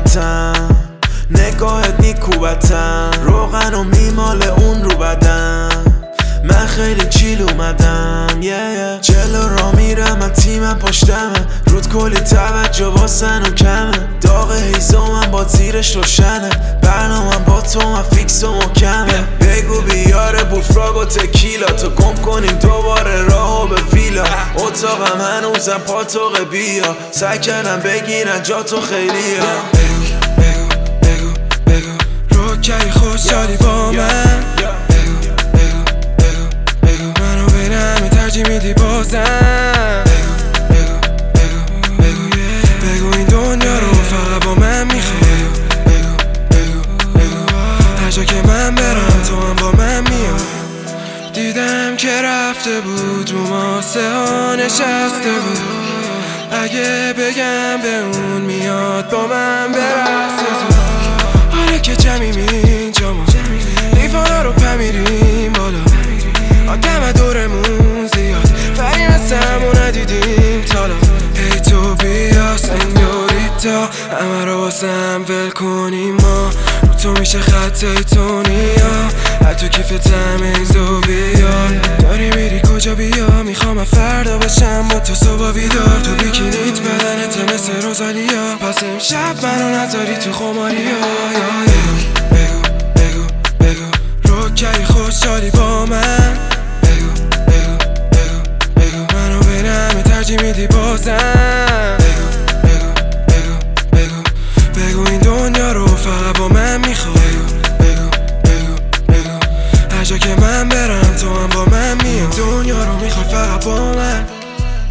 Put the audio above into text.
قیمتم، نگاهت نیکوبتم، روغن و میمال اون رو بدم. من خیلی چیل اومدم جلو را میرم من تیمم پشتمه، رود کلی توجه واسن و کمه. داغ هیزمم با زیرش روشنه، برنامم با تو من فیکس و محکمه. بگو بیاره بوفراگ و تکیلا، تو گم کنیم دوباره راهو به ویلا. اتاقم هنوزم پاتوق بیا، سعی کردم بگیرن جا تو خیلیا. بگو روکی خوشحالی با من، منو بینم ترجیح میدی بازم. بگو این دنیا رو فقط با من میخوای، هر جا که من برم تو هم با من میای. دیدم که رفته بود رو ماسه ها نشسته بود، اگه بگم به اون میاد با من برسه تو. حالا که جمعیم اینجا ما لیفانا رو پمیریم بالا، آدم دورمون زیاد فریم هستم و ندیدیم تالا. ای تو بیا سنیوریتا، همه رو واسم ول کنیم ما، رو تو میشه خط ایتونیا، هر تو کیفتم ایزو بیار. داری میری کجا بیا، میخوام فردا باشم با تو صبح بیدار. تو بیکینیت بدنت مثل روزالیا، پس امشب منو نذاری تو خماریا. بگو روکی خوشحالی با من، منو بینم ترجیح میدی بازم. بگو این دنیا رو فقط با من میخوای، هر جا که من برم تو هم با من میای. دنیا رو میخوای فقط با من.